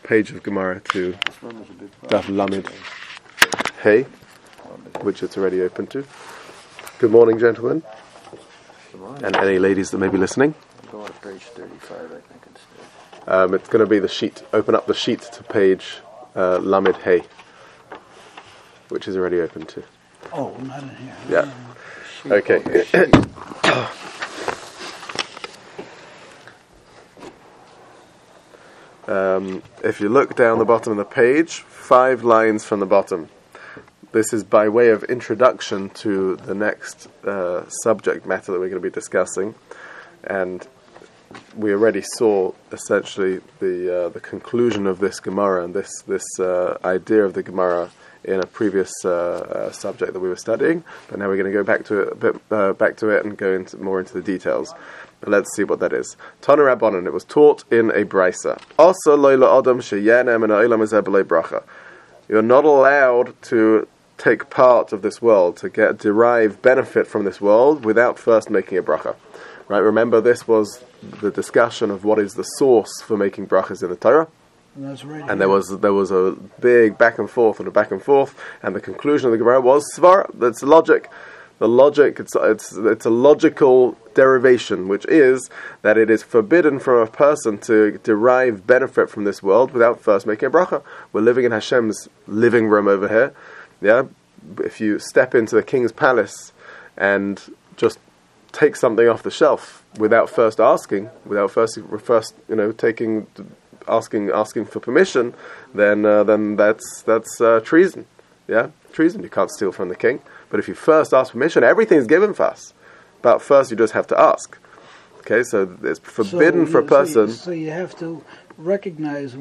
page of Gemara to Daf Lamed Hey, which it's already open to. Good morning, gentlemen. Good morning. And any ladies that may be listening. Go to page 35, I think, instead. It's going to be the sheet. Open up the sheet to page Lamed Hey, which is already open to. Oh, not in here. Yeah. Okay. If you look down the bottom of the page, 5 lines from the bottom. This is by way of introduction to the next subject matter that we're going to be discussing, and we already saw essentially the conclusion of this Gemara and this idea of the Gemara in a previous subject that we were studying. But now we're going to go back to it and go more into the details. Let's see what that is. Tanu Rabbanan, it was taught in a brisa. Also loyla adam sheyenem and olam ezebelei bracha. You're not allowed to take part of this world, to derive benefit from this world without first making a bracha. Right? Remember, this was the discussion of what is the source for making brachas in the Torah. That's right. And there was a big back and forth, and the conclusion of the Gemara was svara. That's logic. The logic, it's a logical derivation, which is that it is forbidden for a person to derive benefit from this world without first making a bracha. We're living in Hashem's living room over here. Yeah, if you step into the king's palace and just take something off the shelf without first asking, asking for permission, then that's treason. Yeah, treason. You can't steal from the king. But if you first ask permission, everything's given fast. But first, you just have to ask. Okay, so it's forbidden for a person. So you have to recognize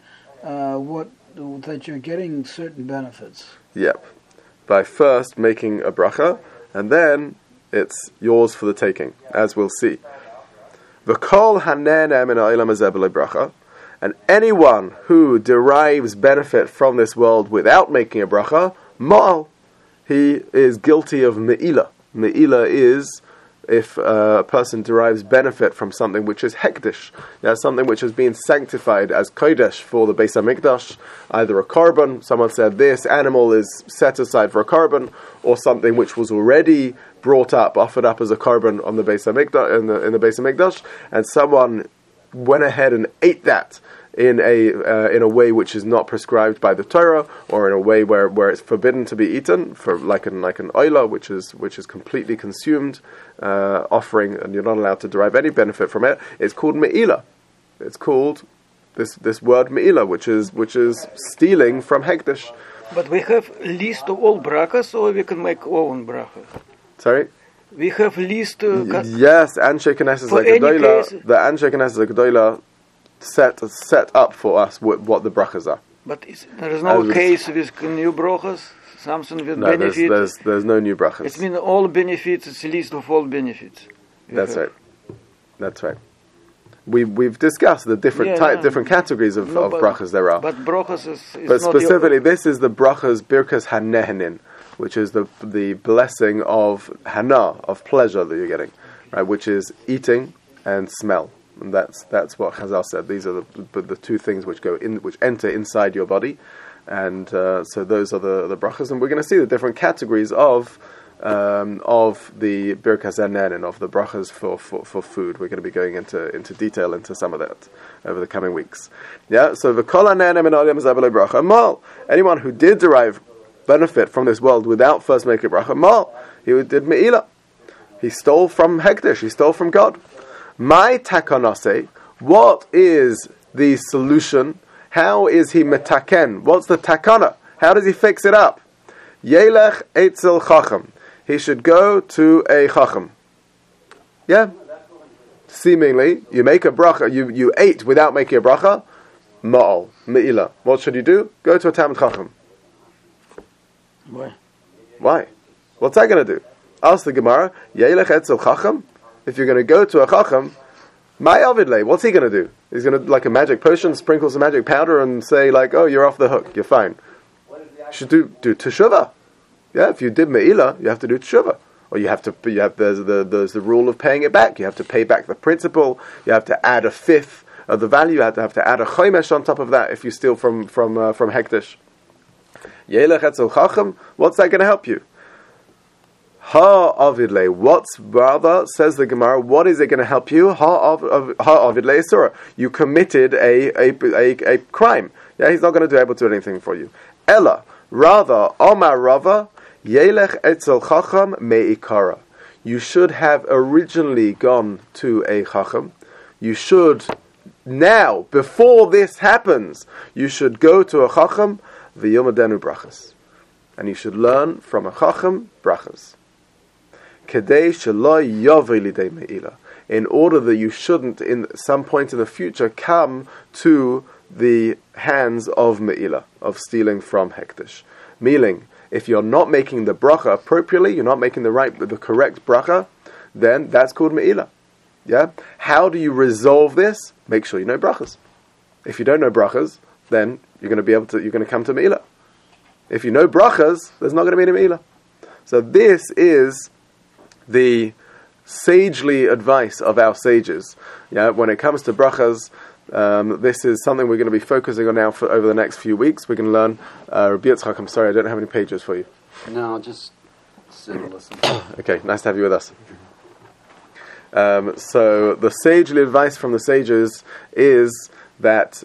that you're getting certain benefits. Yep. By first making a bracha, and then it's yours for the taking, as we'll see. V'kol hanenem min ha'olam hazeh b'lo bracha, and anyone who derives benefit from this world without making a bracha, ma'al, he is guilty of me'ila. Me'ila is if a person derives benefit from something which is hekdesh, something which has been sanctified as kodesh for the Beis HaMikdash, either a korban, someone said this animal is set aside for a korban, or something which was already offered up as a korban on the Beis HaMikdash, in the Beis HaMikdash, and someone went ahead and ate that in a way which is not prescribed by the Torah, or in a way where it's forbidden to be eaten, for like an oila, which is completely consumed, offering, and you're not allowed to derive any benefit from it. It's called me'ila. It's called this word me'ila, which is stealing from hekdesh. But we have list of all brachas, or we can make our own bracha. Sorry. We have list. Yes, Anshe Knesset Gedola. The Anshe Knesset Gedola set up for us what the brachas are. But there is no case with new brachas, something with benefit. There's no new brachas. It means all benefits. It's a list of all benefits. That's right. We've discussed the different categories of brachas there are. But brachas is but specifically, this is the brachas Birkas Hanehenin, which is the blessing of hana, of pleasure that you're getting, right? Which is eating and smell. And that's what Chazal said. These are the two things which enter inside your body, and so those are the brachas. And we're going to see the different categories of the Birkas Hanehenin, of the brachas for food. We're going to be going into detail into some of that over the coming weeks. Yeah. So the kol hanehenin min ha'olam hazeh b'lo bracha mal. Anyone who did derive benefit from this world without first making a bracha mal, he did me'ila. He stole from hekdesh. He stole from God. My takanase, what is the solution? How is he metaken? What's the takana? How does he fix it up? Yelech etzel chacham. He should go to a chacham. Yeah? Seemingly, you make a bracha, you ate without making a bracha, ma'al, me'ila. What should you do? Go to a Talmid Chacham. Why? What's that going to do? Ask the Gemara, Yelech etzel chacham? If you're going to go to a chacham, my avidle, what's he going to do? He's going to, like a magic potion, sprinkle some magic powder and say, like, oh, you're off the hook, you're fine. You should do teshuvah. Yeah, if you did me'ila, you have to do teshuvah. Or there's the rule of paying it back. You have to pay back the principal. You have to add a fifth of the value. You have to add a chomesh on top of that if you steal from hektish. Yelech etzel chacham. What's that going to help you? Ha avidle. What's rather, says the Gemara, what is it going to help you? Ha avidle isura. You committed a crime. Yeah, he's not going to be able to do anything for you. Ella, rather, Omar Rava, Yelech etzel chacham meikara. You should have originally gone to a chacham. You should now, before this happens, you should go to a chacham v'yomadenu brachas, and you should learn from a chacham brachas. Kedei shelo yovei lidei meila, in order that you shouldn't, in some point in the future, come to the hands of meila, of stealing from hektish. Meaning, if you're not making the bracha appropriately, you're not making the correct bracha, then that's called meila. Yeah. How do you resolve this? Make sure you know brachas. If you don't know brachas, then you're going to come to meila. If you know brachas, there's not going to be any meila. So this is the sagely advice of our sages. Yeah. When it comes to brachas. This is something we're going to be focusing on now over the next few weeks. We're going to learn Rabbi Yitzchak. I'm sorry, I don't have any pages for you. No, just sit and listen. Okay, nice to have you with us. So the sagely advice from the sages is that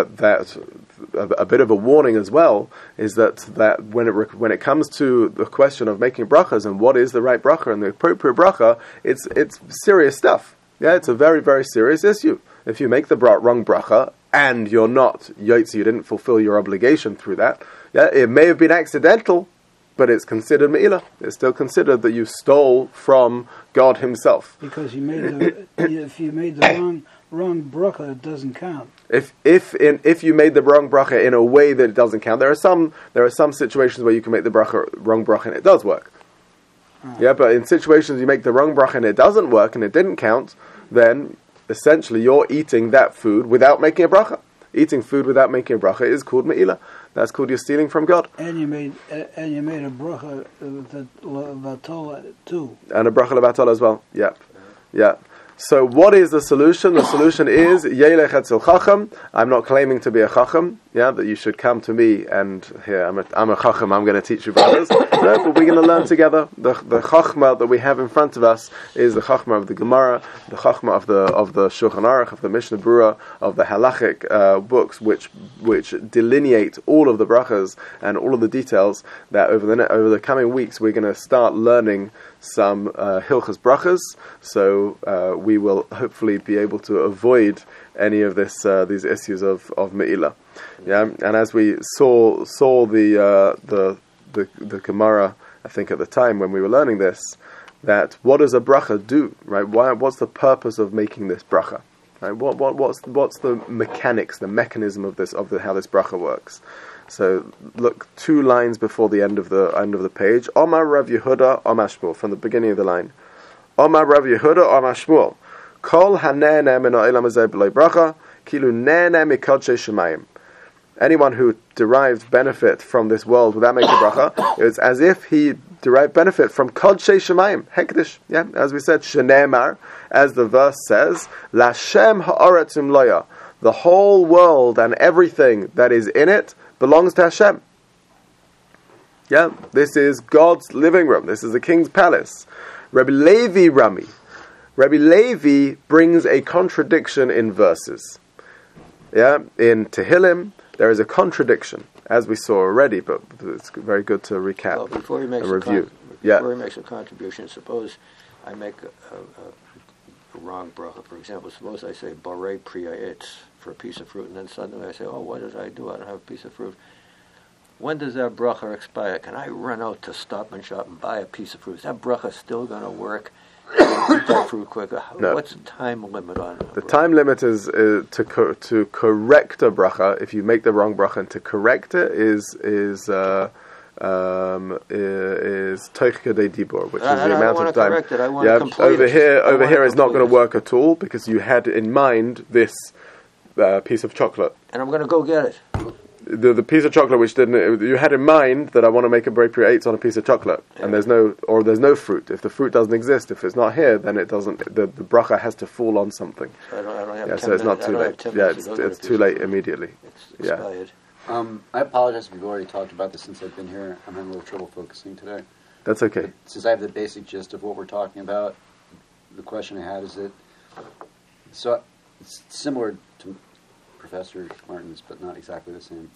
a bit of a warning as well is that when it comes to the question of making brachas and what is the right bracha and the appropriate bracha, it's serious stuff. Yeah, it's a very, very serious issue. If you make the wrong bracha and you're not yotzi, you didn't fulfill your obligation through that. Yeah, it may have been accidental, but it's considered meila. It's still considered that you stole from God Himself. Because if you made the wrong bracha, it doesn't count. If you made the wrong bracha in a way that it doesn't count, there are some situations where you can make the wrong bracha and it does work. Yeah, but in situations you make the wrong bracha and it doesn't work and it didn't count, then essentially you're eating that food without making a bracha. Eating food without making a bracha is called meila. That's called you're stealing from God. And you made a bracha vatol too. And a bracha levatol as well. Yep. Yeah. So what is the solution? The solution is Yelech etzel chacham. I'm not claiming to be a chacham. Yeah, that you should come to me and here I'm a chacham. I'm going to teach you brothers. No, but we're going to learn together. The chachma that we have in front of us is the chachma of the Gemara, the chachma of the Shulchan Aruch, of the Mishnah Berurah, of the halachic books, which delineate all of the brachas and all of the details. That over the coming weeks we're going to start learning some hilchas brachas. So we will hopefully be able to avoid any of these issues of meila. Yeah, and as we saw the Gemara, I think at the time when we were learning this, that what does a bracha do? Right? What's the purpose of making this bracha? Right? What's the mechanics, the mechanism of how this bracha works? So look 2 lines before the end of the page. Omar Rav Yehuda Omar Shmuel, from the beginning of the line. Omar Rav Yehuda Omar Shmuel. Kol hanene min ha'olam hazeh b'lo bracha, kilu nene mikodshei shemayim. Anyone who derived benefit from this world without making bracha, it's as if he derived benefit from kodshei shemayim, hektish. Yeah, as we said, shenemar, as the verse says, Lashem ha'aretz umloya. The whole world and everything that is in it belongs to Hashem. Yeah, this is God's living room. This is the king's palace. Rabbi Levi Rami. Rabbi Levi brings a contradiction in verses. Yeah, in Tehillim there is a contradiction, as we saw already, but it's very good to recap. Well, before he makes and review. Before he makes a contribution, suppose I make a wrong bracha. For example, suppose I say barei priya etz for a piece of fruit, and then suddenly I say, oh, what did I do? I don't have a piece of fruit. When does that bracha expire? Can I run out to Stop and Shop and buy a piece of fruit? Is that bracha still going to work? Eat that fruit quicker? No. What's the time limit on it? The time limit is to correct a bracha. If you make the wrong bracha, and to correct it is toich kedei dibur, which is the amount of time. Over here is not going to work at all because you had in mind this piece of chocolate. And I'm going to go get it. the piece of chocolate which didn't, you had in mind that I want to make a Borei Pri Eitz on a piece of chocolate, and there's no fruit. If the fruit doesn't exist, if it's not here, then it doesn't. The bracha has to fall on something. So I don't have 10 so it's not minutes, too late. Yeah, it's too late immediately. It's expired. I apologize if you've already talked about this since I've been here. I'm having a little trouble focusing today. That's okay. But since I have the basic gist of what we're talking about, the question I had is that, so it's similar to Professor Martin's, but not exactly the same.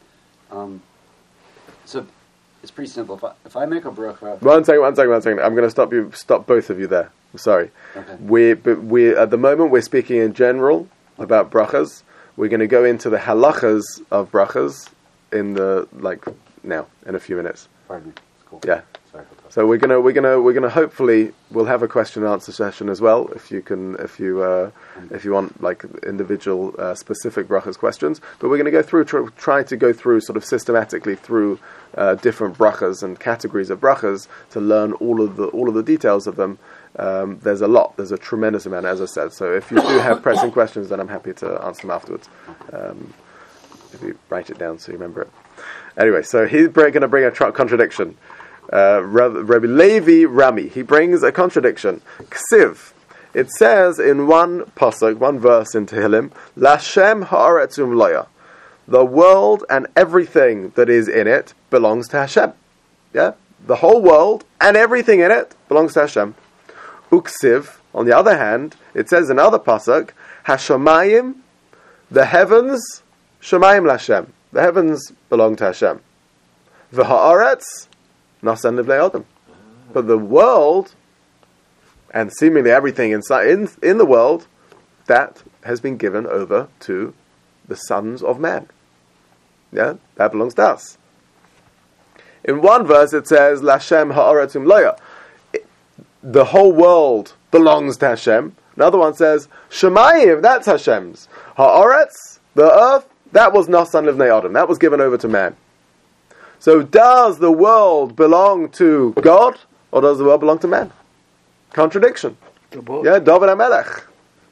So it's pretty simple. If I make a bracha... One second. I'm going to stop both of you there. I'm sorry. Okay. We at the moment we're speaking in general about brachas. We're going to go into the halachas of brachas in a few minutes. Pardon me. It's cool. Yeah. Sorry for that. So we're gonna hopefully we'll have a question and answer session as well if you want like individual specific brachas questions. But we're going to go through try to go through sort of systematically through different brachas and categories of brachas to learn all of the details of them. There's a tremendous amount, as I said. So if you do have pressing questions, then I'm happy to answer them afterwards. If you write it down so you remember it. Anyway, so he's going to bring a contradiction. Rabbi Levi Rami, he brings a contradiction. Ksiv, it says in one pasuk, one verse in Tehillim, Lashem haaretz umloya, the world and everything that is in it belongs to Hashem. Yeah, the whole world and everything in it belongs to Hashem. Uksiv, on the other hand, it says in other pasuk, Hashamayim, the heavens, Shamayim Lashem, the heavens belong to Hashem. V'haaretz Nasan Livnei Adam. But the world, and seemingly everything inside in the world, that has been given over to the sons of man. Yeah, that belongs to us. In one verse it says, Lashem ha'aretz umloya, the whole world belongs to Hashem. Another one says, Shemayim, that's Hashem's. Ha'aretz, the earth, that was Nasan Livnei Adam, that was given over to man. So does the world belong to God, or does the world belong to man? Contradiction. Yeah, David HaMelech.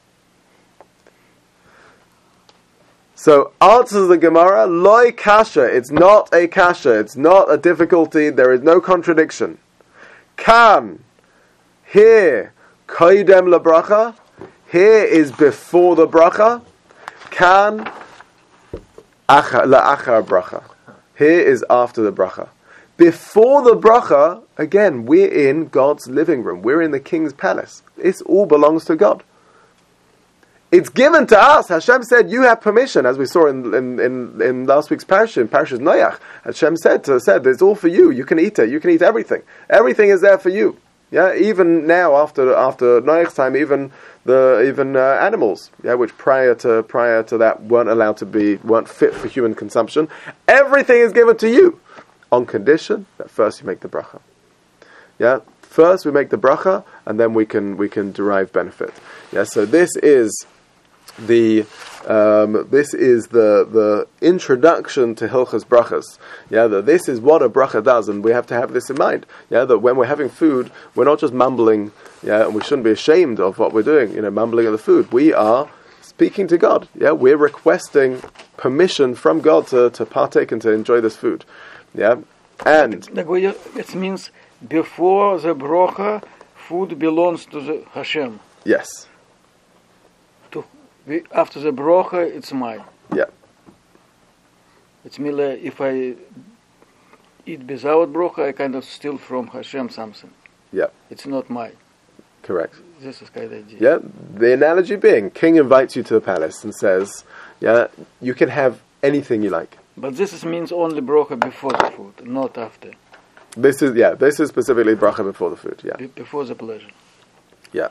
So answers the Gemara, Loi kasha, it's not a kasha, it's not a difficulty, there is no contradiction. Kan, here, koidem lebracha, here is before the bracha, kan, la'achar bracha. Here is after the bracha. Before the bracha, again, we're in God's living room. We're in the king's palace. This all belongs to God. It's given to us. Hashem said, you have permission, as we saw in last week's parashah, in Parashas Noach. Hashem said, it's all for you. You can eat it. You can eat everything. Everything is there for you. Yeah, even now, after Noach's time, even animals, yeah, which prior to that weren't fit for human consumption. Everything is given to you, on condition that first you make the bracha. Yeah, first we make the bracha, and then we can derive benefit. Yeah, so this is the introduction to Hilchas Brachas. Yeah, that this is what a bracha does, and we have to have this in mind. Yeah, that when we're having food, we're not just mumbling. Yeah, and we shouldn't be ashamed of what we're doing. Mumbling at the food. We are speaking to God. Yeah, we're requesting permission from God to partake and to enjoy this food. Yeah, and it means before the bracha, food belongs to the Hashem. Yes. After the bracha, it's mine. Yeah. It's me. If I eat without bracha, I kind of steal from Hashem something. Yeah. It's not mine. Correct. This is kind of idea. Yeah. The analogy being, king invites you to the palace and says, yeah, you can have anything you like. But this means only bracha before the food, not after. This is specifically bracha before the food. Yeah. Before the pleasure. Yeah.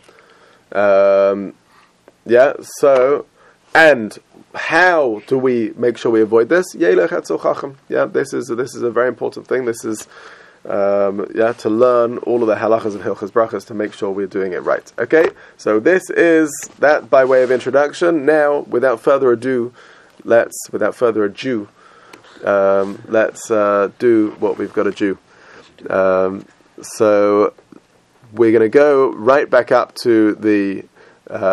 Yeah. So, and how do we make sure we avoid this? Yeah. This is a very important thing. This is to learn all of the halachas of Hilchas Brachas to make sure we're doing it right. Okay. So this is that by way of introduction. Now, without further ado, let's do what we've got to do. So we're going to go right back up to the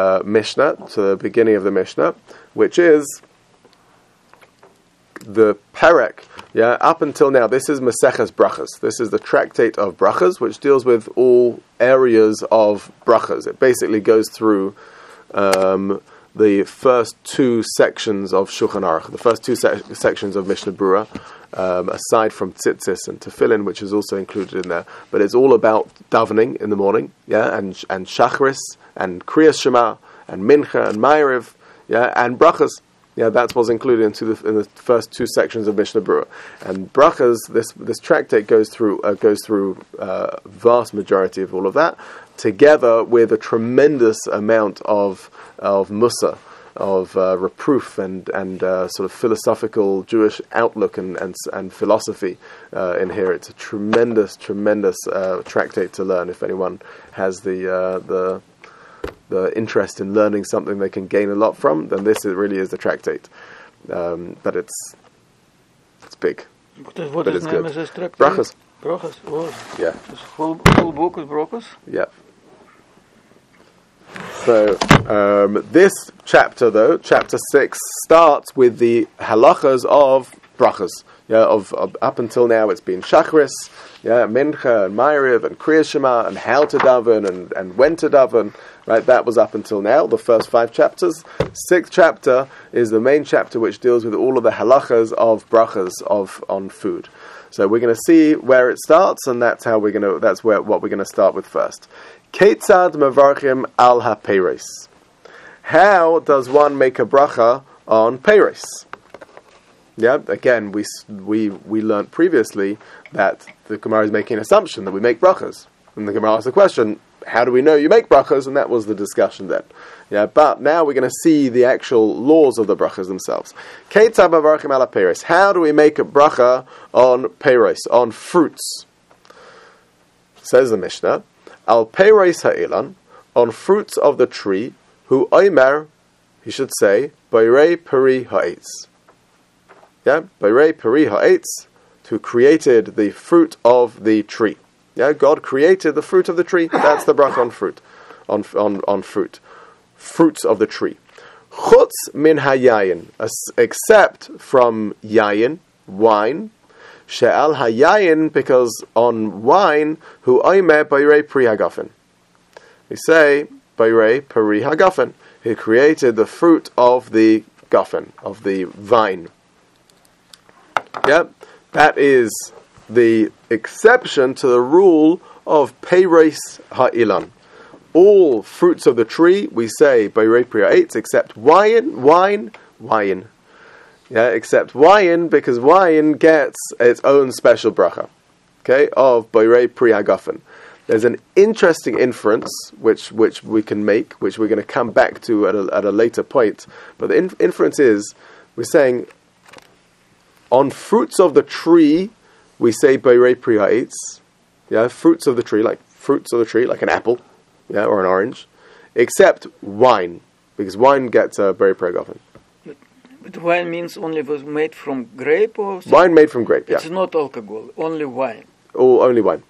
Mishnah, to the beginning of the Mishnah, which is the Perek, up until now, this is Maseches Brachas. This is the tractate of Brachas, which deals with all areas of Brachas. It basically goes through the first two sections of Shulchan Aruch, the first two sections of Mishnah Berurah, aside from Tzitzis and Tefillin, which is also included in there. But it's all about davening in the morning, and Shachris, and Kriyas Shema, and Mincha, and Ma'ariv, and Brachas. That's what's included in the first two sections of Mishnah Berurah. And Brachas, this tractate goes through vast majority of all of that, together with a tremendous amount of mussar, of reproof and sort of philosophical Jewish outlook and philosophy in here. It's a tremendous tractate to learn. If anyone has the interest in learning something they can gain a lot from, then this really is the tractate. But it's big. What but is it's name good. is this tractate? Brachas. Brachas. Oh. Yeah. This whole book is Brachas? Yeah. So this chapter, though, chapter 6, starts with the halachas of brachas. Of up until now, it's been Shachris, Mincha and Ma'ariv and Kriyas Shema, and how to daven and when to daven. Right, that was up until now, the first 5 chapters. 6th chapter is the main chapter, which deals with all of the halachas of brachas on food. So we're going to see where it starts, and that's what we're going to start with first. Ketzad mevarchim al ha-peiros. How does one make a bracha on peiros? Again, we learned previously that the Gemara is making an assumption that we make brachas. And the Gemara asks the question, how do we know you make brachas? And that was the discussion then. But now we're going to see the actual laws of the brachas themselves. Ketzad mevarchim al ha-peiros. How do we make a bracha on peiros, on fruits? Says the Mishnah, al peiros ha'ilan, on fruits of the tree, hu oimer, he should say, bayrei peri ha'etz. Bayrei peri ha'etz, who created the fruit of the tree. God created the fruit of the tree. That's the bracha on fruit, on fruit, fruits of the tree. Chutz min hayayin, except from yayin, wine. She'al hayayin, because on wine, hu oimer bayrei peri hagafen. We say bayrei peri hagafen. He created the fruit of the gafen, of the vine. That is the exception to the rule of peiros ha'ilan. All fruits of the tree, we say bayrei peri ha'etz, except wine. Except wine, because wine gets its own special bracha. Of bayrei peri hagafen. There's an interesting inference which we can make, which we're going to come back to at a later point. But the inference is, we're saying, on fruits of the tree, we say bayrei peri ha'etz. Fruits of the tree, like an apple, or an orange, except wine, because wine gets bayrei peri hagafen. But wine means only was made from grape, or something? Wine made from grape. It's not alcohol, only wine. Only wine.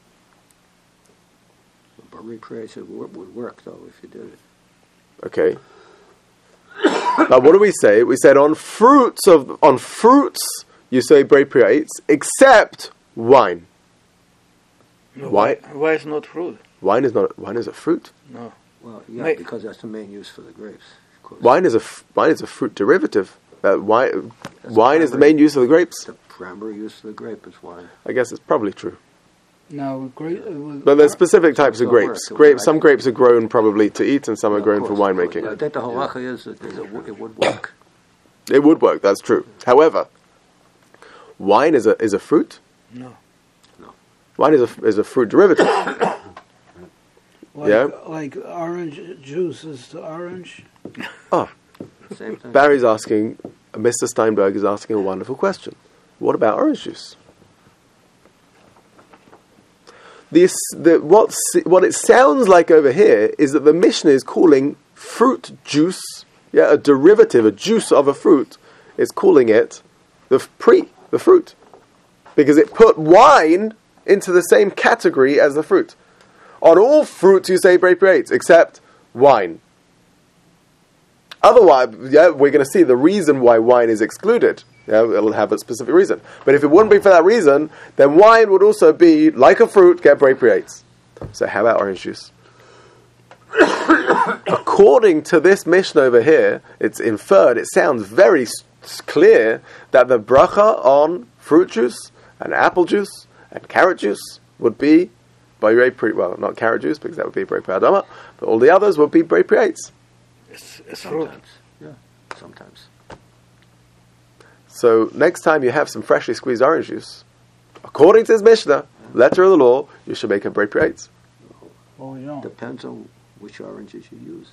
Bayrei peri ha'etz would work though if you did it. Okay. Now, what do we say? We said on fruits you say bayrei peri ha'etz, except wine. No, Why? Why is not fruit? Wine is a fruit. No. Well, because that's the main use for the grapes. Of course. Wine is a fruit derivative. Wine is the main use of the grapes. The primary use of the grape is wine. I guess it's probably true. Now, But there's specific types of grapes. Some grapes are grown probably to eat, and some are grown for winemaking. I think the halacha is that it would work. It would work. That's true. However, wine is a fruit. No. Wine is a fruit derivative. like orange juice is the orange. Oh, Same thing. Barry's asking. Mr. Steinberg is asking a wonderful question. What about orange juice? What it sounds like over here is that the Mishnah is calling fruit juice, a derivative, a juice of a fruit, is calling it the fruit, because it put wine into the same category as the fruit. On all fruits you say bayrei peri ha'etz, except wine. Otherwise, yeah, we're going to see the reason why wine is excluded. Yeah, it'll have a specific reason. But if it wouldn't be for that reason, then wine would also be, like a fruit, get brapiates. So how about orange juice? According to this Mishnah over here, it's inferred, it sounds very clear that the bracha on fruit juice and apple juice and carrot juice would be well, not carrot juice because that would be Borei Pri Adama, but all the others would be brapiates. It's fruit. Sometimes. Yeah, sometimes. So next time you have some freshly squeezed orange juice, according to this Mishnah, letter of the law, you should make a brapiates. Oh, we don't. Depends on which oranges you used.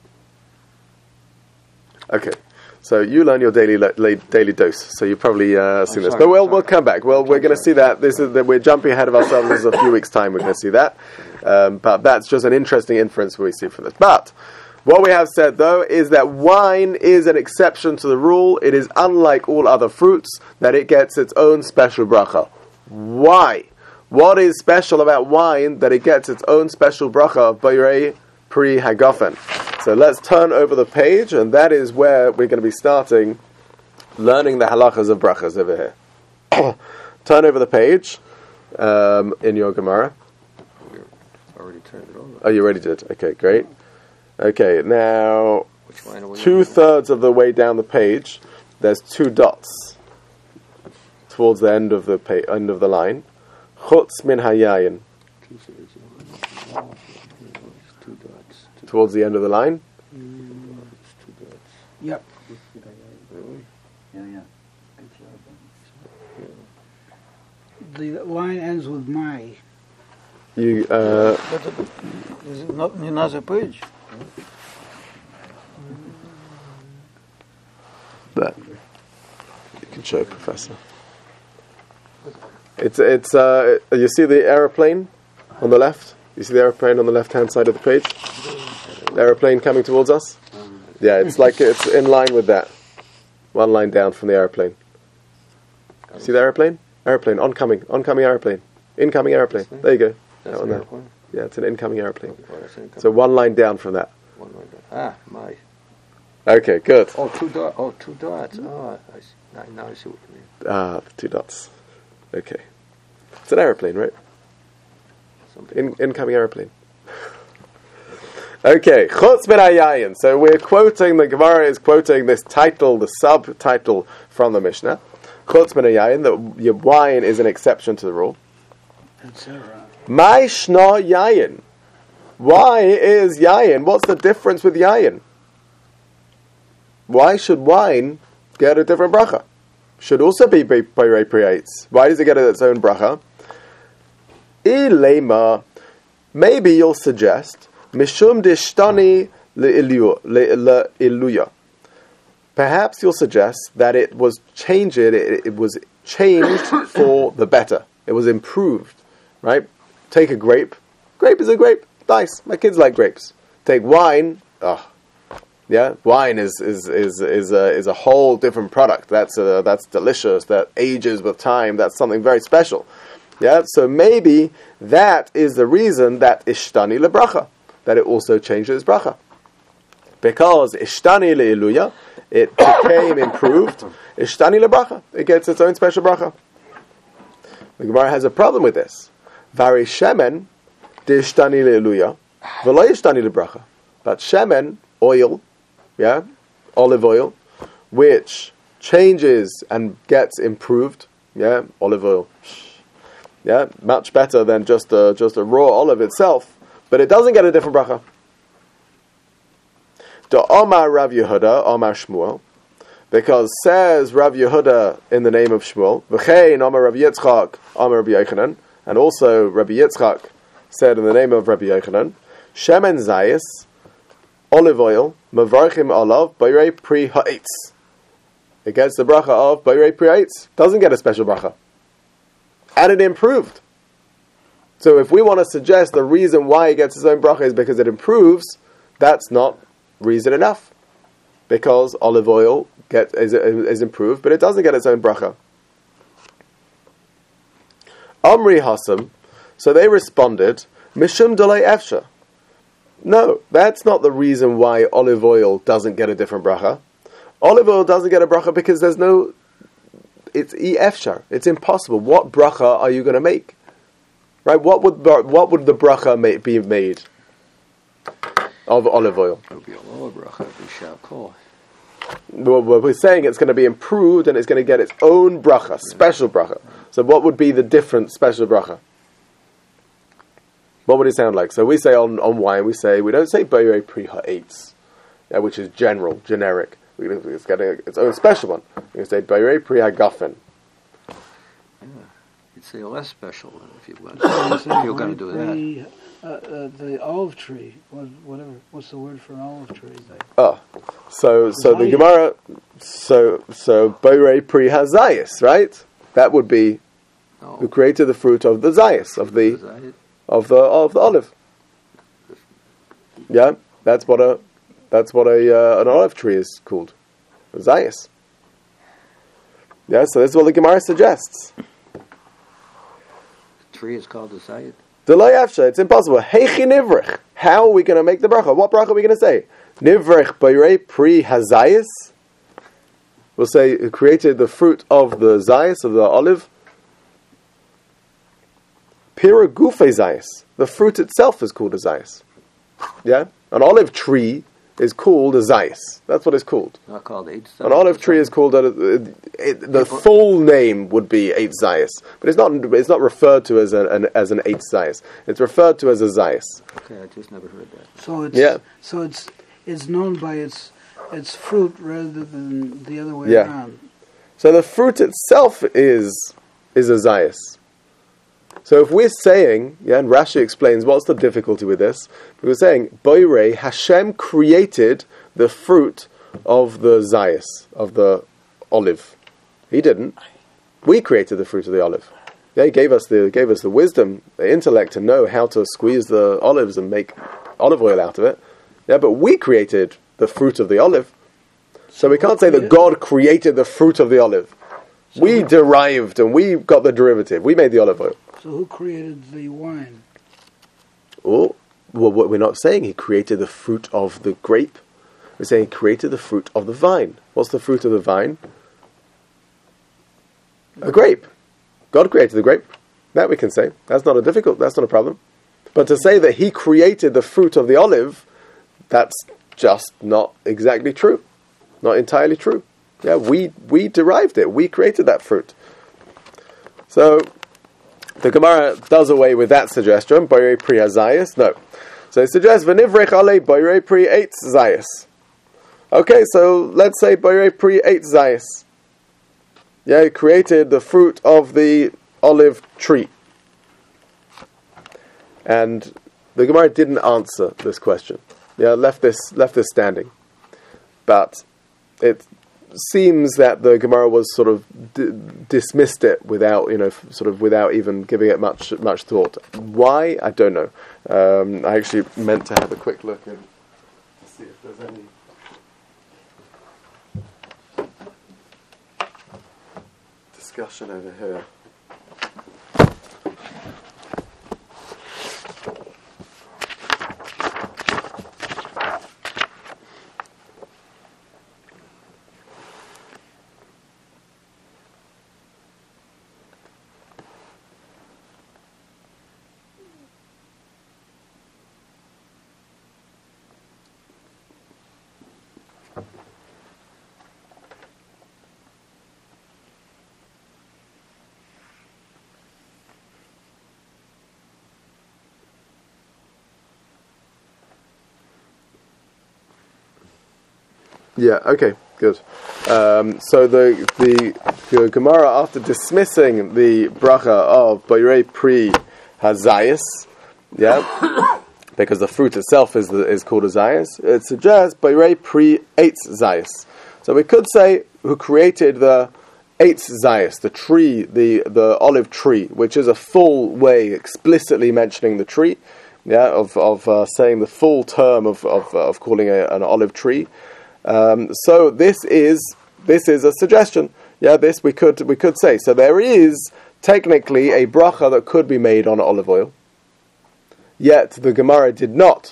Okay, so you learn your daily dose. So you've probably seen this, sorry, but we'll come back. Well, we're going to see that. We're jumping ahead of ourselves. This is a few weeks' time. We're going to see that, but that's just an interesting inference we see from this. But what we have said though is that wine is an exception to the rule. It is unlike all other fruits that it gets its own special bracha. Why? What is special about wine that it gets its own special bracha of Borei Pri Hagafen? So let's turn over the page, and that is where we're going to be starting learning the halachas of brachas over here. Turn over the page in your Gemara. Already turned it over. Oh, you already did. Okay, great. Okay, now Which line are we on? 2/3 of the way down the page, there's 2 dots towards the end of the end of the line. Chutz min hayayin. 2 dots. Towards the end of the line. 2 dots. Yep. Really? Yeah. The line ends with my. You But is it not another page? there. You can show Professor. It's you see the aeroplane on the left? You see the aeroplane on the left-hand side of the page? The aeroplane coming towards us? Yeah, it's like it's in line with that. One line down from the aeroplane. See the aeroplane? Aeroplane, oncoming aeroplane. Incoming aeroplane. There you go. That's That one an there. airplane? Yeah, it's an incoming aeroplane. Oh, that's incoming. So one line down from that. One line down. My. Okay, good. Oh, 2 dots. Oh, 2 dots. Oh, I see. Now I see what you mean. The 2 dots. Okay. It's an aeroplane, right? Incoming aeroplane. Okay, Chutz min hayayin. So we're quoting, the Gemara is quoting this title, the subtitle from the Mishnah. Chutz min hayayin, that your wine is an exception to the rule. Etc. My shna yayin. Why is yayin? What's the difference with yayin? Why should wine get a different bracha? Should also be Borei Pri. Why does it get its own bracha? Ilema. Maybe you'll suggest Mishum dishtani le'iluya. Perhaps you'll suggest that it was changed. It was changed for the better. It was improved, right? Take a grape. Grape is a grape. Nice. My kids like grapes. Take wine. Yeah, wine is a whole different product. That's delicious. That ages with time. That's something very special. Yeah, so maybe that is the reason that ishtani lebracha, that it also changes bracha, because ishtani leiluya, it became improved. Ishtani lebracha, it gets its own special bracha. The Gemara has a problem with this. Vari shemen dishtani leiluya, v'lo ishtani lebracha. But shemen, oil, yeah, olive oil, which changes and gets improved, yeah, olive oil. Yeah, much better than just a raw olive itself, but it doesn't get a different bracha. The Omar Rav Yehuda, Omar Shmuel, because says Rav Yehuda in the name of Shmuel, V'chein Omar Rav Yitzchak, Omar Rabbi Yochanan, and also Rabbi Yitzchak said in the name of Rabbi Yochanan, Shemen Zayis, olive oil, Mavarchim Olav, Borei Pri Ha'etz. It gets the bracha of Borei Pri Ha'etz. Doesn't get a special bracha. And it improved. So if we want to suggest the reason why it gets its own bracha is because it improves, that's not reason enough. Because olive oil is improved, but it doesn't get its own bracha. Amri Hasam, so they responded, Mishum Dalei Efsha. No, that's not the reason why olive oil doesn't get a different bracha. Olive oil doesn't get a bracha because there's no... It's efshar. It's impossible. What bracha are you going to make? Right? What would the bracha be made of olive oil? It would be a lower bracha. It would be shakol. Well, we're saying it's going to be improved and it's going to get its own bracha, special bracha. So what would be the different special bracha? What would it sound like? So we say on wine, we don't say Boirei Pri Ha'etz, which is generic. It's got its own special one. We say Boirei Pri Ha'gafen. Yeah. You'd say a less special one if you want. If you're going to do that. The olive tree, whatever. What's the word for an olive tree? So the Gemara, so Boirei Pri Hazayis, right? That would be who created the fruit of the zayis of the olive. Yeah, that's what an olive tree is called, a zayis. Yeah, so this is what the Gemara suggests. The tree is called a zayit. It's impossible. Heichi nivrich. How are we going to make the bracha? What bracha are we going to say? Nivrich Boirei Pri Hazayis. We'll say who created the fruit of the zayis, of the olive. Pira Gufe Zayis. The fruit itself is called a zayis. Yeah? An olive tree is called a zayis. That's what it's called. Not called eight. An olive tree is called the full name would be eight zayis, but it's not referred to as an eight zayis. It's referred to as a zayis. Okay, I just never heard that. So it's known by its fruit rather than the other way around. So the fruit itself is a zayis. So if we're saying, and Rashi explains what's the difficulty with this, we're saying, Boirei, Hashem created the fruit of the zayis, of the olive. He didn't. We created the fruit of the olive. Yeah, he gave us the wisdom, the intellect to know how to squeeze the olives and make olive oil out of it. Yeah, but we created the fruit of the olive. So we can't say that God created the fruit of the olive. We derived and we got the derivative. We made the olive oil. So who created the wine? Oh, well, we're not saying he created the fruit of the grape. We're saying he created the fruit of the vine. What's the fruit of the vine? A grape. God created the grape. That we can say. That's not a problem. But to say that he created the fruit of the olive, that's just not exactly true. Not entirely true. Yeah, we derived it. We created that fruit. So the Gemara does away with that suggestion. Boirei Pri Hazayis. No. So it suggests V'nivrech alei Boirei Pri Eitz Zayis. Okay, so let's say Boirei Pri Eitz Zayis. Yeah, he created the fruit of the olive tree. And the Gemara didn't answer this question. Yeah, left this standing. But it seems that the Gemara was sort of dismissed it without even giving it much thought. Why? I don't know. I actually meant to have a quick look and see if there's any discussion over here. Yeah. Okay. Good. So the Gemara, after dismissing the bracha of Boirei Pri Hazayis, because the fruit itself is called a zayis, it suggests Boirei Pri Eitz Zayis. So we could say who created the Eitz Zayis, the tree, the olive tree, which is a full way explicitly mentioning the tree, of saying the full term of calling an olive tree. So this is a suggestion. Yeah, this we could say. So there is technically a bracha that could be made on olive oil. Yet the Gemara did not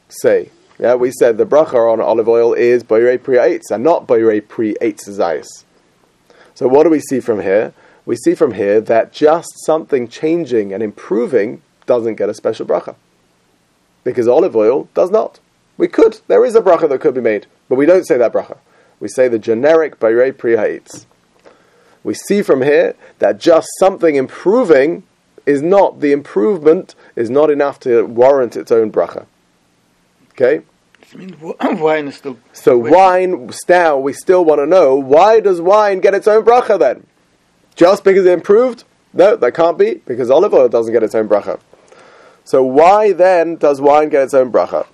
say? Yeah, we said the bracha on olive oil is boirei pri eitz and not boirei pri eitz zayis. So what do we see from here? We see from here that just something changing and improving doesn't get a special bracha. Because olive oil does not. There is a bracha that could be made, but we don't say that bracha. We say the generic boirei pri eitz. We see from here that just something improving the improvement is not enough to warrant its own bracha. Okay? I mean, wine is still... So wine, now we still want to know, why does wine get its own bracha then? Just because it improved? No, that can't be, because olive oil doesn't get its own bracha. So why then does wine get its own bracha?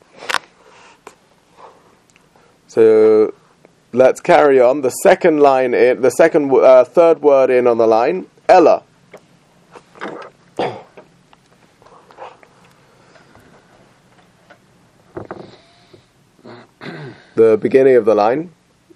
So let's carry on. The second line in, third word in on the line, Ella. The beginning of the line.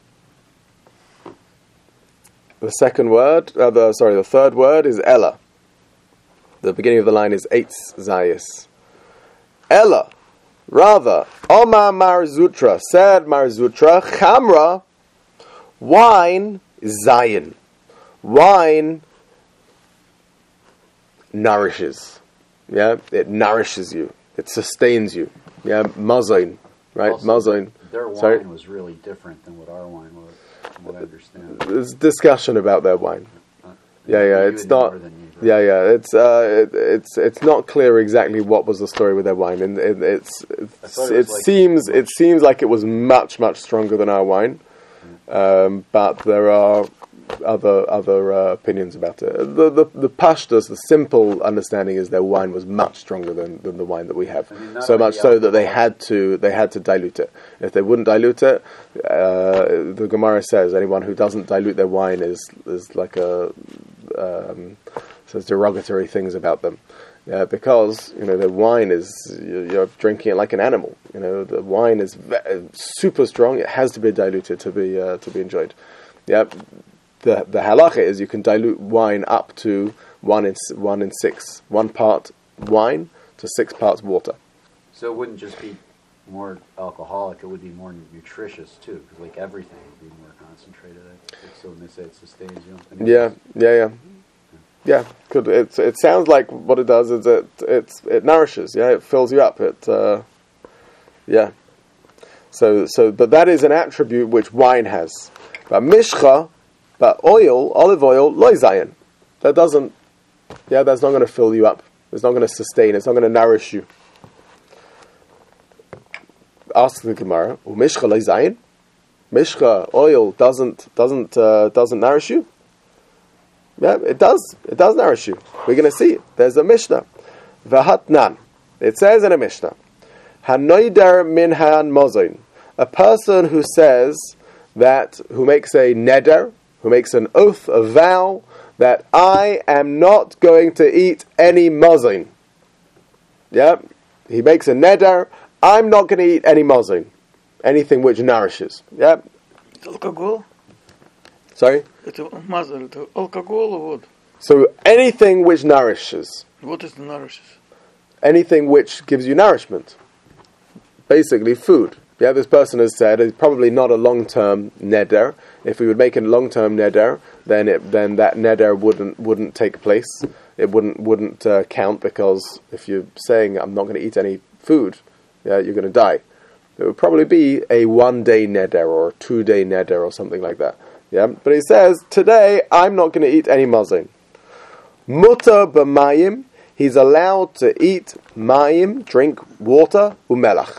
The third word is Ella. The beginning of the line is Eitz Zayis. Ella, rather, Omar Mar Zutra, said Mar Zutra, Chamra, wine is Zayin. Wine nourishes. Yeah, it nourishes you. It sustains you. Yeah, mazain, right? Also, Mazain. Their wine was really different than what our wine was, from what I understand. There's discussion about their wine. Yeah, it's not. It's not clear exactly what was the story with their wine, and it seems like it was much stronger than our wine, but there are other opinions about it. The pashtus, the simple understanding is their wine was much stronger than the wine that we have. So much so that they had to dilute it. If they wouldn't dilute it, the Gemara says anyone who doesn't dilute their wine is like says derogatory things about them. Because the wine is you're drinking it like an animal. The wine is super strong. It has to be diluted to be enjoyed. Yeah. The halacha is you can dilute wine up to 1 in 6, 1 part wine to 6 parts water. So it wouldn't just be more alcoholic; it would be more nutritious too, because like everything would be more concentrated. So when they say it sustains you, yeah. Could it sounds like what it does is it nourishes. Yeah, it fills you up. So but that is an attribute which wine has. But mishcha. But olive oil, loy zayin. That's not going to fill you up. It's not going to sustain. It's not going to nourish you. Ask the Gemara, mishcha loy zayin? Mishcha oil doesn't nourish you? Yeah, it does. It does nourish you. We're going to see it. There's a Mishnah. V'hatnan. It says in a Mishnah, Hanoider minhan mozain. A person who who makes a neder, who makes an oath, a vow, that I am not going to eat any mozain. Yeah? He makes a neder, I'm not going to eat any mozain. Anything which nourishes. Yeah? Alcohol? Sorry? It's alcohol or what? So anything which nourishes. What is the nourishes? Anything which gives you nourishment. Basically food. Yeah, this person has said it's probably not a long-term neder. If we would make a long-term neder, then that neder wouldn't take place. It wouldn't count, because if you're saying I'm not going to eat any food, yeah, you're going to die. It would probably be a 1-day neder or a 2-day neder or something like that. Yeah, but he says today I'm not going to eat any mazin. Mutar b'mayim, he's allowed to eat mayim, drink water, umelach.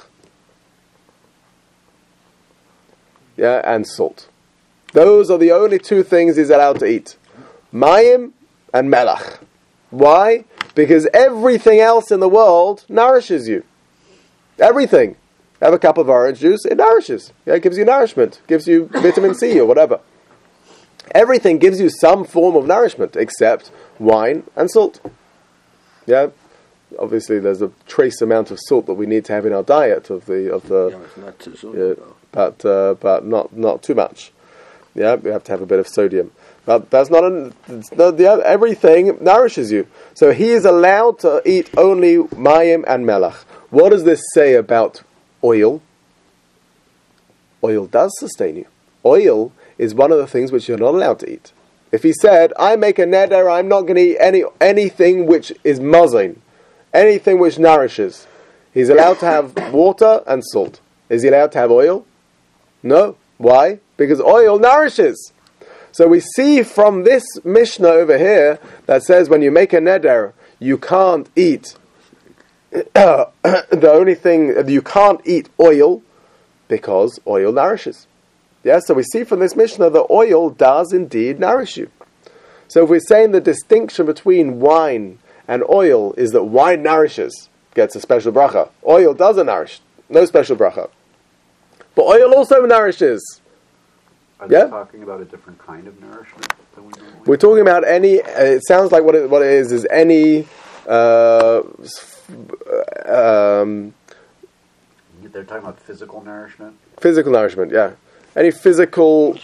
Yeah, and salt. Those are the only 2 things he's allowed to eat. Mayim and melach. Why? Because everything else in the world nourishes you. Everything. Have a cup of orange juice, it nourishes. Yeah, it gives you nourishment. Gives you vitamin C or whatever. Everything gives you some form of nourishment, except wine and salt. Yeah? Obviously there's a trace amount of salt that we need to have in our diet of the it's not too soon, but not too much. Yeah, we have to have a bit of sodium. But that's everything nourishes you. So he is allowed to eat only mayim and melach. What does this say about oil, oil does sustain you. Oil is one of the things which you're not allowed to eat. If he said, I make a neder, I'm not going to eat anything which is mazon, anything which nourishes. He's allowed to have water and salt. Is he allowed to have oil? No. Why? Because oil nourishes. So we see from this Mishnah over here that says when you make a neder, you can't eat the only thing, you can't eat oil because oil nourishes. Yeah, so we see from this Mishnah that oil does indeed nourish you. So if we're saying the distinction between wine and oil is that wine nourishes, gets a special bracha. Oil doesn't nourish, no special bracha. But oil also nourishes. Are they talking about a different kind of nourishment than we normally? We're talking about any, it sounds like what it is any they're talking about physical nourishment? Physical nourishment, yeah. Any physical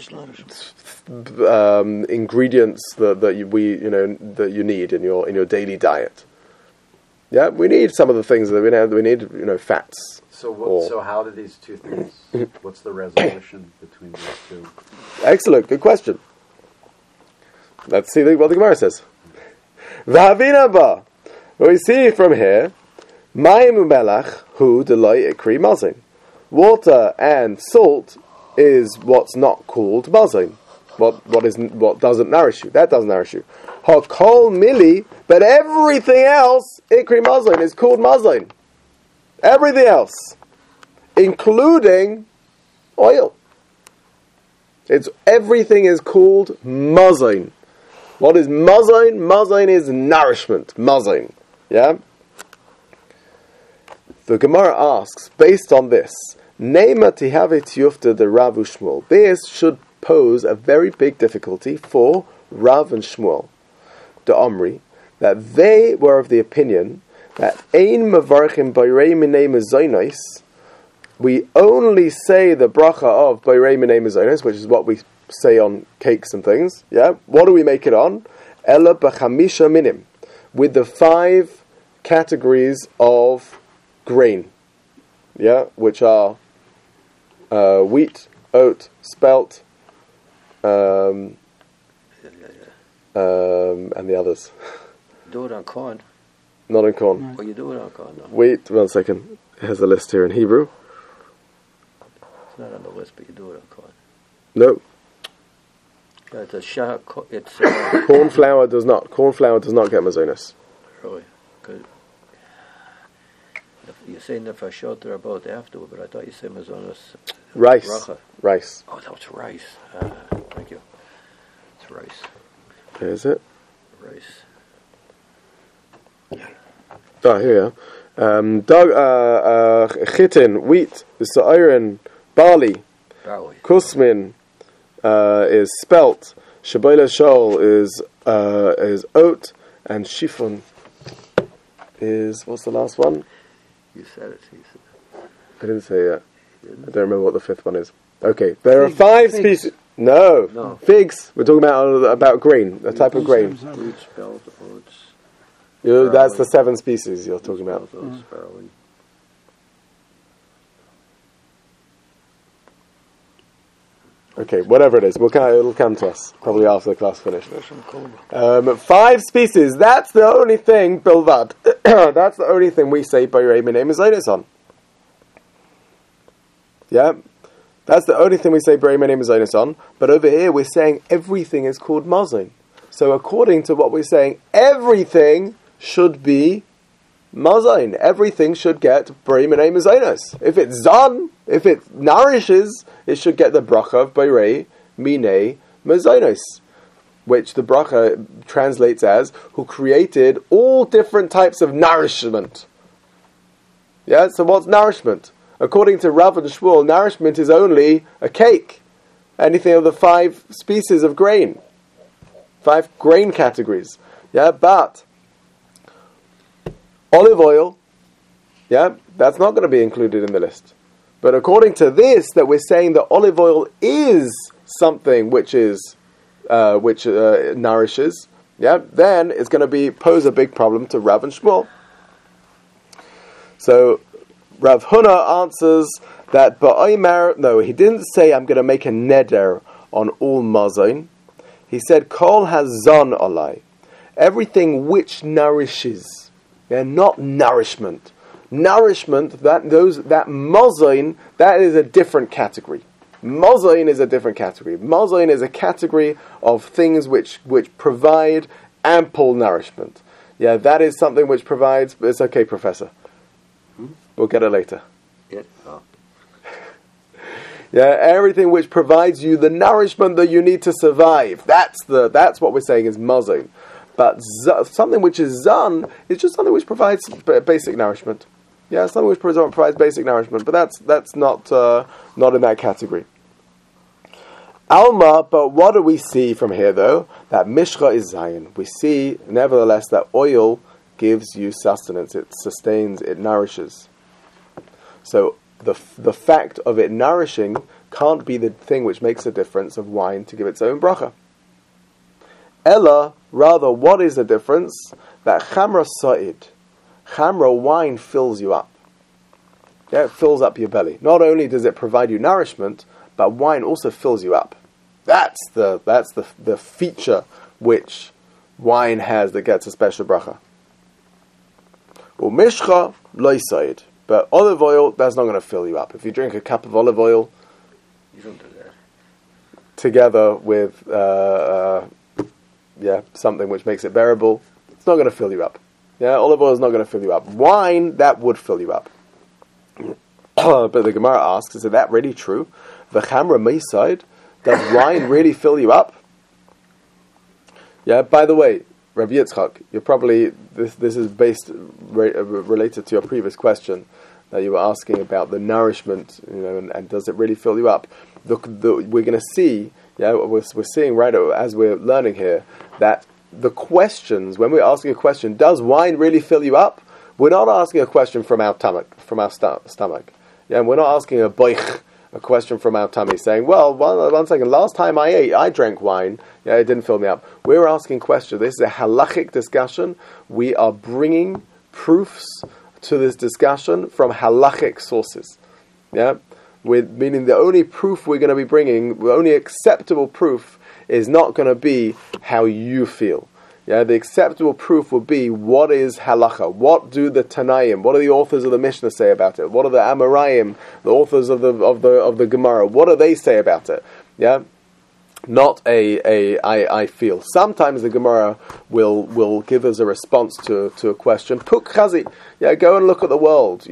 ingredients that you need in your daily diet. Yeah, we need some of the things that we need, fats. So how do these two things? What's the resolution between these two? Excellent, good question. Let's see what the Gemara says. V'havina ba. What we see from here, mayim u'melach hu delay ikri mazin. Water and salt is what's not called mazin. What doesn't nourish you. That doesn't nourish you. Hakol mili, but everything else, ikri mazin, is called mazin. Everything else, including oil. Everything is called mazin. What is mazin? Mazin is nourishment. Mazin. Yeah? The Gemara asks, based on this, Neima tihavet yufta de Rav Shmuel. This should pose a very big difficulty for Rav and Shmuel, the Omri, that they were of the opinion that ein mevarchim bayrei minei mezainos. We only say the bracha of bayrei minei mezainos, which is what we say on cakes and things. Yeah, what do we make it on? Ella b'chamisha minim, with the 5 categories of grain. Yeah, which are wheat, oat, spelt, and the others. Do it on corn. Not on corn. Well, you do it on corn, no. Wait 1 second. It has a list here in Hebrew. It's not on the list, but you do it on corn. No. It's Corn flour does not. Corn flour does not get mazonos. really good. You say nefashot are both afterward, but I thought you said mazonos. Rice. Bracha. Rice. Oh, that was rice. Thank you. It's rice. Is it? Rice. Oh, here we are. Chitin, wheat, sa'irin, barley, Barley. kusmin is spelt, shabayla shol is oat, and shifon is, what's the last one? You said it. You said I didn't say it yet. I don't remember what the 5th one is. Okay, there are 5 Figs. species. No. No. Figs. We're talking about grain, a type of grain. wheat, spelt, oats. That's the 7 species you're talking about. Spelt, oats, barley. Okay, whatever it is, it'll come to us probably after the class finished. 5 species. That's the only thing, bilvad. That's the only thing we say by your name is on. Yeah, that's the only thing we say by name is on. But over here we're saying everything is called mazon. So according to what we're saying, everything should be mazon. Everything should get Borei Minei Mazonos. If it's zon, if it nourishes, it should get the bracha of Borei Minei Mazonos, which the bracha translates as who created all different types of nourishment. Yeah, so what's nourishment? According to Rav and Shmuel, nourishment is only a cake. Anything of the 5 species of grain. 5 grain categories. Yeah, but olive oil, yeah, that's not going to be included in the list. But according to this, that we're saying that olive oil is something which is nourishes, yeah, then it's going to pose a big problem to Rav and Shmuel. So Rav Huna answers that Ba'omer, no, he didn't say I'm going to make a neder on all mazain. He said Kol hazan alai, everything which nourishes, not nourishment. Nourishment, that mazain, that is a different category. Mazain is a different category. Mazain is a category of things which provide ample nourishment. Yeah, that is something which provides. It's okay, Professor. We'll get it later. Yeah, everything which provides you the nourishment that you need to survive. That's what we're saying is mazain. But something which is zan is just something which provides basic nourishment. Yeah, something which provides basic nourishment, but that's not in that category. Alma, but what do we see from here though? That mishcha is zayin. We see, nevertheless, that oil gives you sustenance. It sustains, it nourishes. So the fact of it nourishing can't be the thing which makes a difference of wine to give its own bracha. Ella, rather, what is the difference? That chamra sa'id, chamra wine fills you up. Yeah, it fills up your belly. Not only does it provide you nourishment, but wine also fills you up. That's the feature which wine has that gets a special bracha. Mishcha lo sa'id. But olive oil, that's not going to fill you up. If you drink a cup of olive oil, You don't do that. together with something which makes it bearable, it's not going to fill you up. Yeah, olive oil is not going to fill you up. Wine, that would fill you up. But the Gemara asks, is that really true? The chamra meiside, does wine really fill you up? Yeah. By the way, Rabbi Yitzchak, you're probably this is related to your previous question that you were asking about the nourishment, and does it really fill you up? We're going to see, we're seeing right as we're learning here that the questions, when we're asking a question, does wine really fill you up? We're not asking a question from our stomach. Yeah, and we're not asking a question from our tummy, saying, "Well, one second. Last time I drank wine. Yeah, it didn't fill me up." We're asking questions. This is a halachic discussion. We are bringing proofs to this discussion from halachic sources. Yeah, meaning the only proof we're going to be bringing, the only acceptable proof, is not going to be how you feel. Yeah, the acceptable proof would be what is halacha. What do the Tanaim? What do the authors of the Mishnah say about it? What are the Amoraim, the authors of the Gemara? What do they say about it? Yeah, not I feel. Sometimes the Gemara will give us a response to a question. Puk chazi. Yeah, go and look at the world.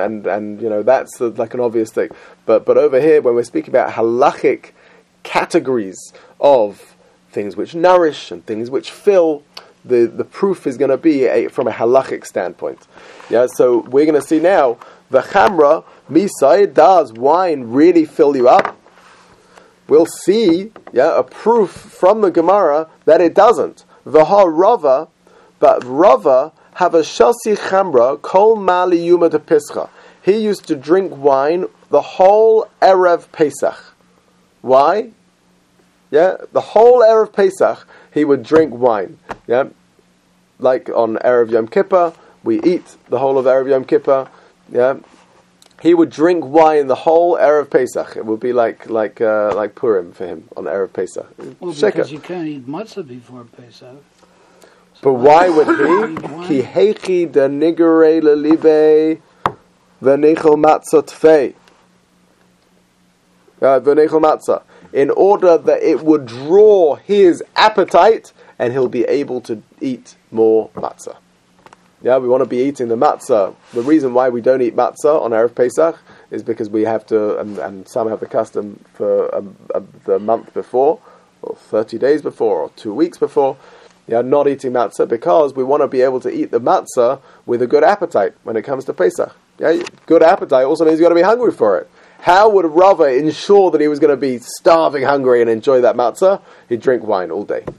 And that's like an obvious thing. But over here, when we're speaking about halachic categories of things which nourish and things which fill, the proof is going to be from a halachic standpoint. Yeah, so we're going to see now the chamra misai, does wine really fill you up? We'll see, a proof from the Gemara that it doesn't. V'ha Rava, but Rava have a shasi chamra kol mali yuma de pischa. He used to drink wine the whole erev Pesach. Why? Yeah, the whole Erev Pesach, he would drink wine. Yeah, like on Erev Yom Kippur, we eat the whole of Erev Yom Kippur. Yeah, he would drink wine the whole Erev Pesach. It would be like Purim for him on Erev Pesach. Well, because you can't eat matzah before Pesach. But why would he? Ki heichi da nigere lelibe v'nechel matzah tfei. V'nechel matzah. In order that it would draw his appetite, and he'll be able to eat more matzah. Yeah, we want to be eating the matzah. The reason why we don't eat matzah on Erev Pesach is because we have to, and some have the custom for the month before, or 30 days before, or 2 weeks before, not eating matzah, because we want to be able to eat the matzah with a good appetite when it comes to Pesach. Yeah, good appetite also means you've got to be hungry for it. How would Rava ensure that he was going to be starving hungry and enjoy that matzah? He'd drink wine all day.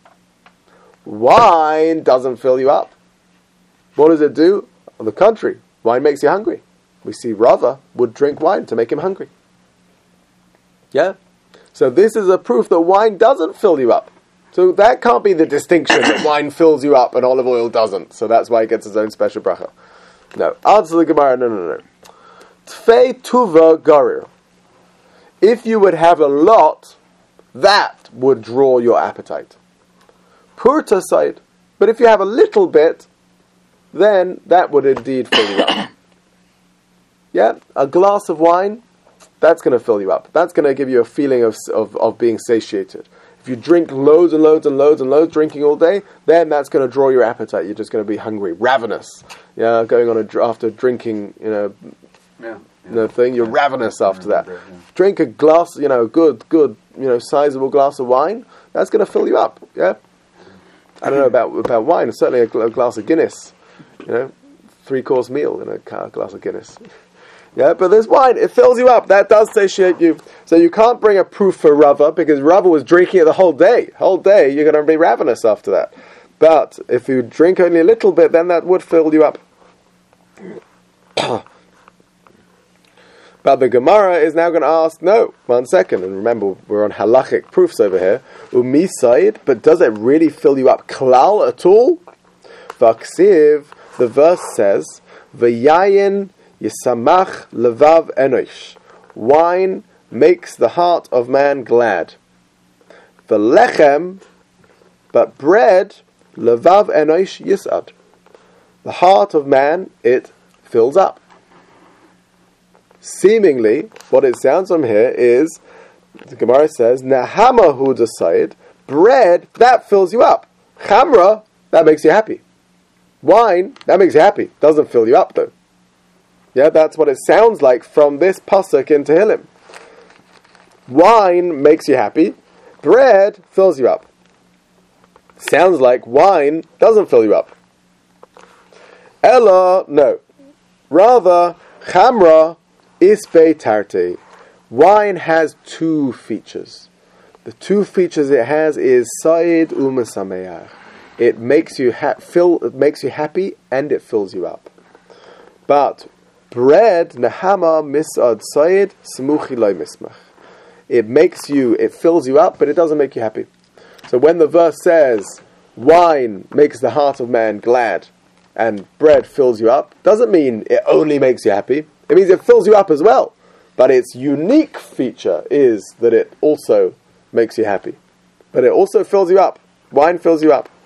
Wine doesn't fill you up. What does it do? On the contrary, wine makes you hungry. We see Rava would drink wine to make him hungry. Yeah? So this is a proof that wine doesn't fill you up. So that can't be the distinction that wine fills you up and olive oil doesn't. So that's why it gets its own special bracha. No. Answer the Gemara, no. Tfei tuva garir. If you would have a lot, that would draw your appetite. Purta side, but if you have a little bit, then that would indeed fill you up. Yeah, a glass of wine, that's going to fill you up. That's going to give you a feeling of being satiated. If you drink loads and loads and loads and loads, drinking all day, then that's going to draw your appetite. You're just going to be hungry, ravenous. Yeah, going on after drinking, thing, you're ravenous after that. Drink a glass, good, sizable glass of wine. That's going to fill you up. Yeah, I don't know about wine. Certainly a glass of Guinness. 3-course meal in a glass of Guinness. Yeah, but there's wine. It fills you up. That does satiate you. So you can't bring a proof for Rava because Rava was drinking it the whole day. Whole day, you're going to be ravenous after that. But if you drink only a little bit, then that would fill you up. But the Gemara is now going to ask, no, 1 second. And remember, we're on halachic proofs over here. Umisaid, but does it really fill you up klal at all? Vaksiv, the verse says, V'yayin Yisamach levav enosh. Wine makes the heart of man glad. V'lechem, but bread, levav enosh yisad. The heart of man, it fills up. Seemingly, what it sounds from here is, the Gemara says, Nahama hu desayid, bread, that fills you up. Chamra, that makes you happy. Wine, that makes you happy. Doesn't fill you up though. Yeah, that's what it sounds like from this pasuk in Tehillim. Wine makes you happy. Bread fills you up. Sounds like wine doesn't fill you up. Ella, no. Rather, chamra isbe tarte. Wine has 2 features. The 2 features it has is said u'mesameach. It makes you it makes you happy and it fills you up. But bread, nahama misad sayid, smuchi loy mismach. It fills you up, but it doesn't make you happy. So when the verse says, wine makes the heart of man glad, and bread fills you up, doesn't mean it only makes you happy. It means it fills you up as well. But its unique feature is that it also makes you happy. But it also fills you up. Wine fills you up.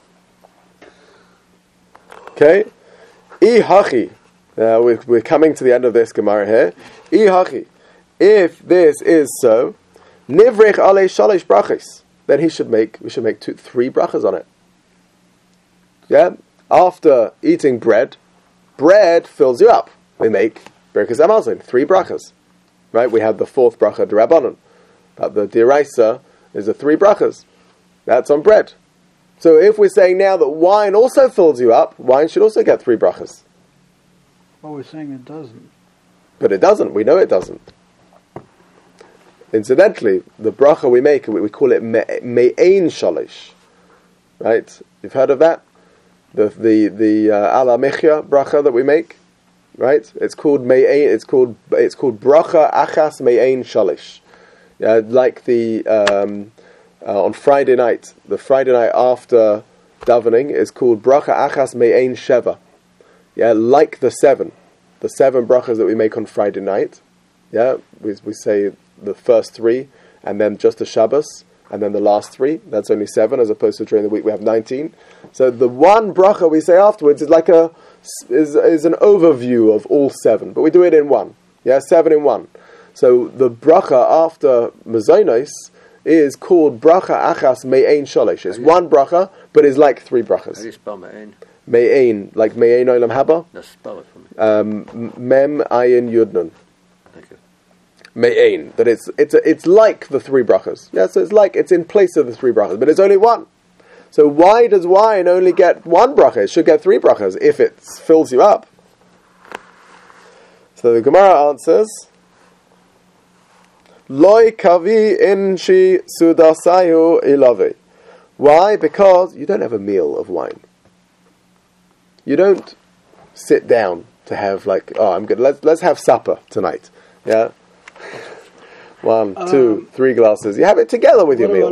Okay? Ihachi. We're coming to the end of this Gemara here. Ihachi. If this is so, nivrich ale shalish brachas, then we should make 3 brachas on it. Yeah? After eating bread fills you up. We make Birkas Hamazon, 3 brachas. Right? We have the 4th bracha d'Rabbanan. But the D'Oraisa is the 3 brachas. That's on bread. So if we're saying now that wine also fills you up, wine should also get 3 brachas. Well, we're saying it doesn't. But it doesn't. We know it doesn't. Incidentally, the bracha we make, we call it me'ein shalish. Right? You've heard of that? The ala mechia bracha that we make, right? It's called me'ein. It's called bracha achas me'ein shalish. Like the on Friday night, the Friday night after davening is called bracha achas me'ein sheva. Yeah, like the 7 brachas that we make on Friday night. Yeah, we say the first 3, and then just the Shabbos, and then the last 3. That's only 7, as opposed to during the week we have 19. So the one bracha we say afterwards is like is an overview of all 7, but we do it in one. Yeah, 7 in 1. So the bracha after Mazonos is called bracha achas me'ein shalish. It's one bracha, but it's like 3 brachas. How do you spell me'ein? Me'ein, like me'ein olam haba. No, spell it for me. Mem ayin yud nun. Thank you. Me'ein, but it's like the 3 brachas. Yeah, so it's in place of the 3 brachas, but it's only 1. So why does wine only get 1 bracha? It should get 3 brachas if it fills you up. So the Gemara answers, Loi kavi inshi sudasayu ilave. Why? Because you don't have a meal of wine. You don't sit down to have I'm good. Let's have supper tonight. Yeah, 1, 2, 3 glasses. You have it together with your meal.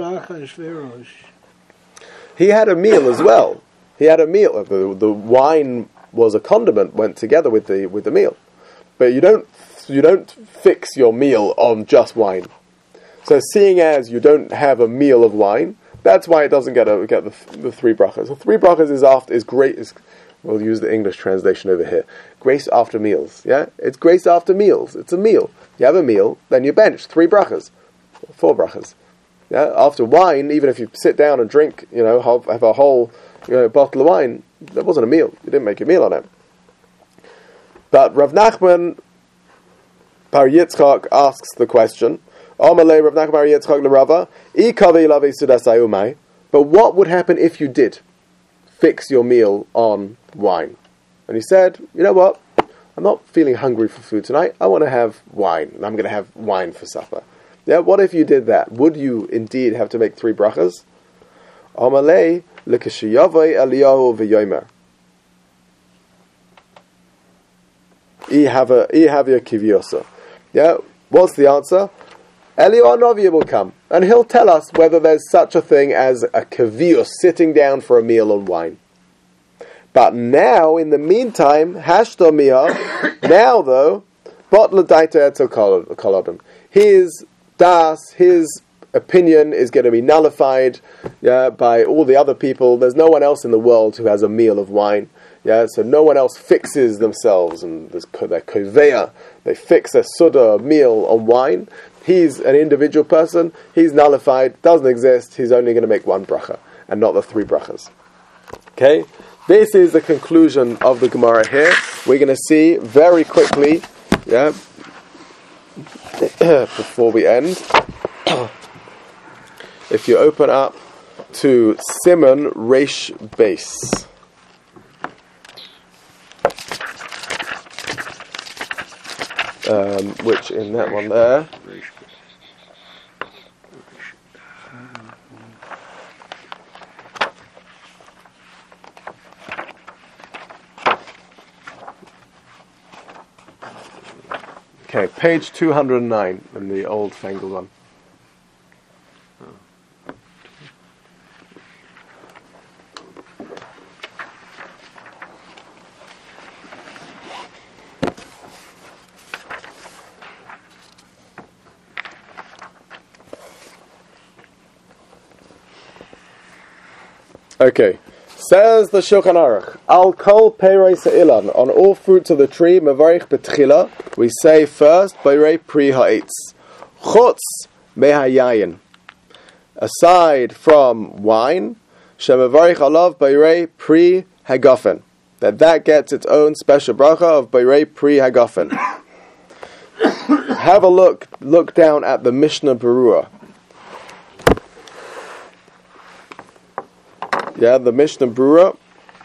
He had a meal as well. He had a meal. The wine was a condiment, went together with the meal. but you don't fix your meal on just wine. So seeing as you don't have a meal of wine, that's why it doesn't get the three brachas. The three brachas is great. We'll use the English translation over here. Grace after meals. Yeah, it's grace after meals. It's a meal. You have a meal, then you bench 3 brachas, 4 brachas. Yeah, after wine, even if you sit down and drink, have a whole bottle of wine, that wasn't a meal. You didn't make a meal on it. But Rav Nachman Bar Yitzchak asks the question. But what would happen if you did fix your meal on wine? And he said, you know what? I'm not feeling hungry for food tonight. I want to have wine. And I'm going to have wine for supper. Yeah, what if you did that? Would you indeed have to make 3 brachas? Amalei l'kashiyavei Eliyahu v'yomer. Ihavya kivyosa. Yeah, what's the answer? Eliyahu Novi will come, and he'll tell us whether there's such a thing as a kavius, sitting down for a meal on wine. But now, in the meantime, hashtomiyah, now though, botla daita etzel kolodim. His opinion is going to be nullified by all the other people. There's no one else in the world who has a meal of wine. Yeah, so no one else fixes themselves, and their koveya, they fix a suda meal on wine. He's an individual person, he's nullified, doesn't exist, he's only going to make 1 bracha, and not the 3 brachas. Okay, this is the conclusion of the Gemara here. We're going to see very quickly, before we end, if you open up to Siman Reish Beis. Which in that one there. Okay, page 209 in the old fangled one. Okay, says the Shulchan Aruch, Al kol peirei se'ilan, on all fruits of the tree, mevarich betchila, we say first, beirei pri ha'etz, chutz mehayayin, aside from wine, shemevarich alav beirei pri hagafen, that gets its own special bracha of beirei pri hagafen. Have a look down at the Mishnah Berurah. Yeah, the Mishnah Berurah.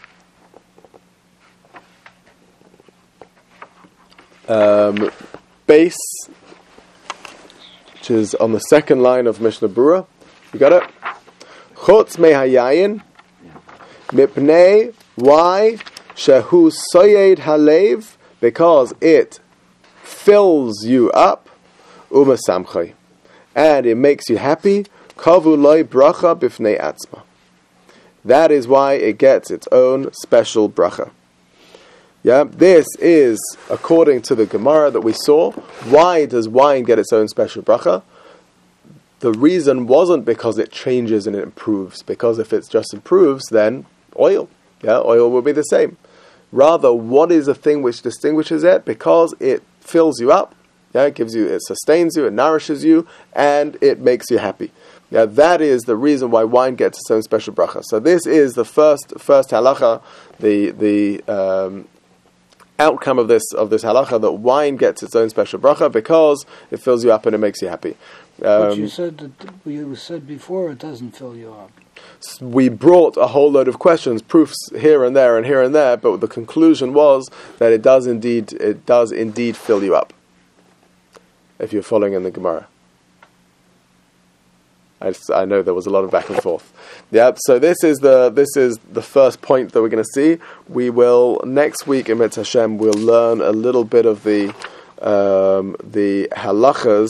Base, which is on the second line of Mishnah Berurah. You got it? Chutz mehayayin, mipnei, why? Shehu soyed halev, because it fills you up, umasamchay, and it makes you happy, kavu loy bracha bifnei atzma. That is why it gets its own special bracha. Yeah, this is according to the Gemara that we saw. Why does wine get its own special bracha? The reason wasn't because it changes and it improves. Because if it just improves, then oil will be the same. Rather, what is the thing which distinguishes it? Because it fills you up. Yeah, it sustains you, it nourishes you, and it makes you happy. Yeah, that is the reason why wine gets its own special bracha. So this is the first halacha, the outcome of this halacha, that wine gets its own special bracha because it fills you up and it makes you happy. But you said before it doesn't fill you up. We brought a whole load of questions, proofs here and there, but the conclusion was that it does indeed fill you up. If you're following in the Gemara. I know there was a lot of back and forth. Yeah, so this is the first point that we're going to see. We will next week in Mitzvah Hashem we'll learn a little bit of the halachas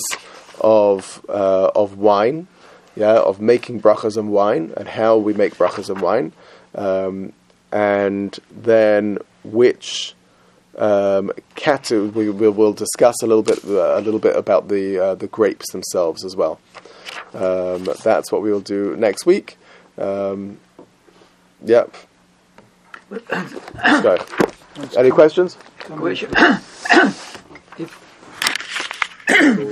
of wine, of making brachas on wine and how we make brachas on wine, and then which Katu, we'll discuss a little bit about the grapes themselves as well. That's what we will do next week. Yep. Let's go. Any questions? Question.